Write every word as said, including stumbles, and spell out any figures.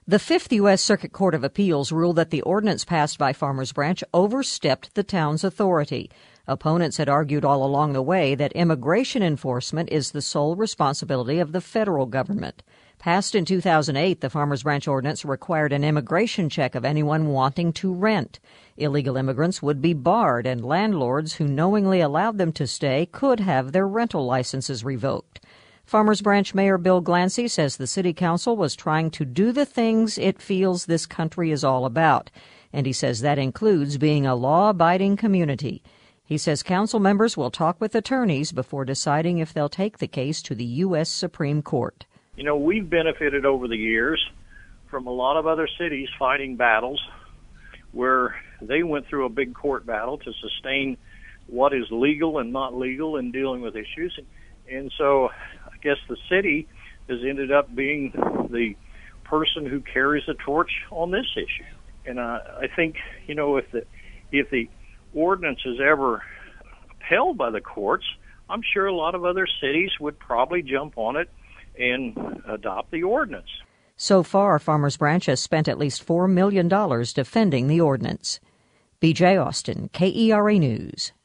The Fifth U S. Circuit Court of Appeals ruled that the ordinance passed by Farmers Branch overstepped the town's authority. Opponents had argued all along the way that immigration enforcement is the sole responsibility of the federal government. Passed in two thousand eight, the Farmers Branch ordinance required an immigration check of anyone wanting to rent. Illegal immigrants would be barred, and landlords who knowingly allowed them to stay could have their rental licenses revoked. Farmers Branch Mayor Bill Glancy says the city council was trying to do the things it feels this country is all about, and he says that includes being a law-abiding community. He says council members will talk with attorneys before deciding if they'll take the case to the U S. Supreme Court. You know, we've benefited over the years from a lot of other cities fighting battles where they went through a big court battle to sustain what is legal and not legal in dealing with issues. And, and so I guess the city has ended up being the person who carries the torch on this issue. And uh, I think, you know, if the if the ordinance is ever upheld by the courts, I'm sure a lot of other cities would probably jump on it and adopt the ordinance. So far, Farmers Branch has spent at least four million dollars defending the ordinance. B J Austin, K E R A News.